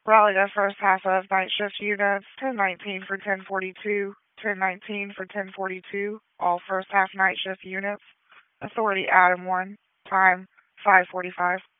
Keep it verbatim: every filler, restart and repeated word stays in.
Rally the first half of night shift units, ten nineteen for ten forty-two, ten nineteen for ten forty-two, all first half night shift units. Authority Adam one, time five forty-five.